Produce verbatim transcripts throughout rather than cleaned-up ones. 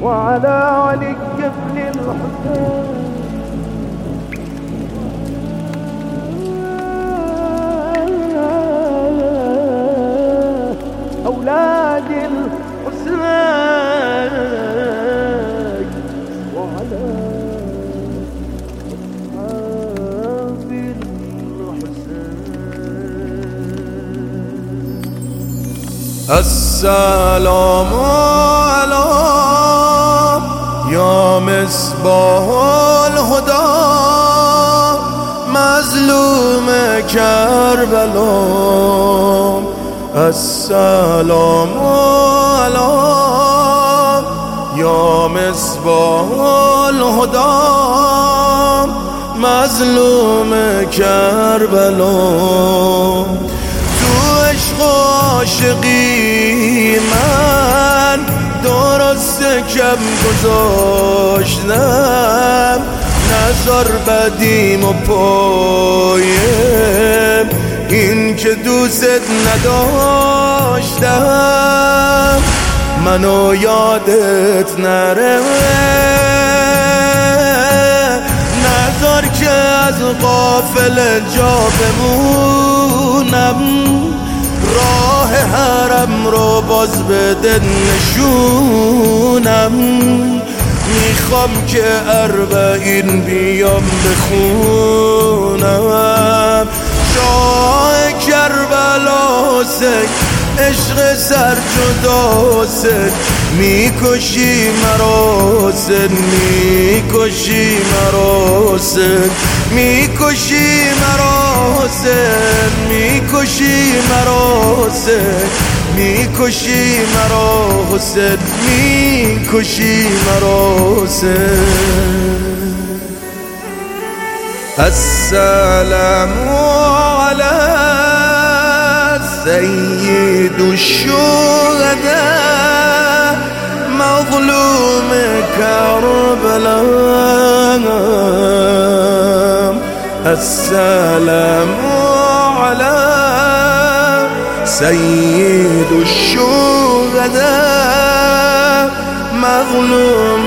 وعلى علي بن الحسين أولاد الحسين وعلى أصحاب الحسين. السلام عليك يا مصباح الهدى مظلوم کربلا. السلام عليك يا مصباح الهدى مظلوم کربلا. تو عشق و عاشقی من درست کم گذاشتم، نظر بدیم و پایم این که دوست نداشتم. منو یادت نره، نظر که از غافل جا بمونم، راه حرم رو باز بده نشونم. میخوام که اربعین بیام بخونم. شاه کربلا حسین عشق سر جدا حسین، میکشی مرا حسین، میکشی مرا حسین، میکشی مرا حسین، میکشی مرا حسین، میکشی مرا حسین، میکشی مرا حسین. السلام على سيد الشهداء مظلوم كربلاء. السلام على سيد الشهداء مظلوم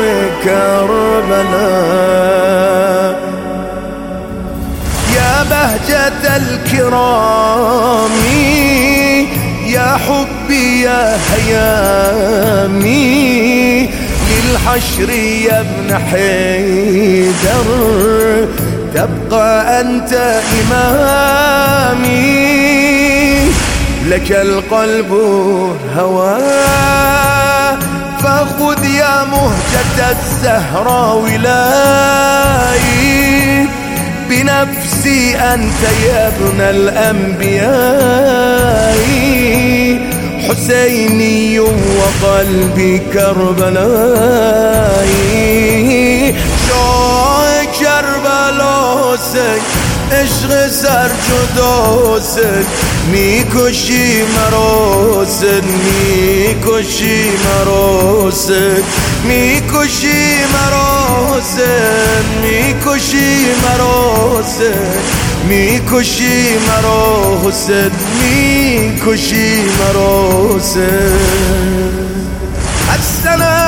كربلاء. يا بهجة الكرام يا حبي يا هيامي للحشر يا ابن حيدر، تبقى أنت إمامي. لك القلب هوى فخذ يا مهجة الزهراء ولاي، بنفسي أنت يا ابن الأنبياء. حسيني وقلبي كربلائي. شاه کربلا حسین عشق سر جدا حسین، میکشی مرا حسین، میکشی مرا حسین، میکشی مرا حسین، میکشی مرا حسین، میکشی مرا حسین، میکشی مرا حسین.